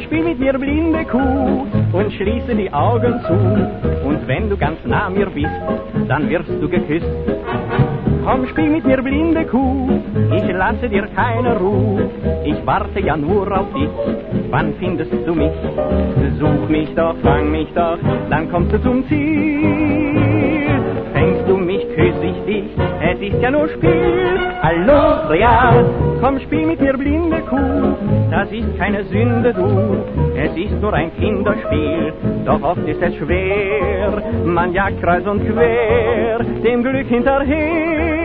spiel mit mir, blinde Kuh, und schließe die Augen zu. Und wenn du ganz nah mir bist, dann wirst du geküsst. Komm, spiel mit mir, blinde Kuh, ich lasse dir keine Ruhe. Ich warte ja nur auf dich, wann findest du mich? Such mich doch, fang mich doch, dann kommst du zum Ziel. Fängst du mich, küss ich dich, es ist ja nur Spiel. Hallo, real, komm, spiel mit mir, blinde Kuh, das ist keine Sünde, du, es ist nur ein Kinderspiel. Doch oft ist es schwer, man jagt kreuz und quer dem Glück hinterher.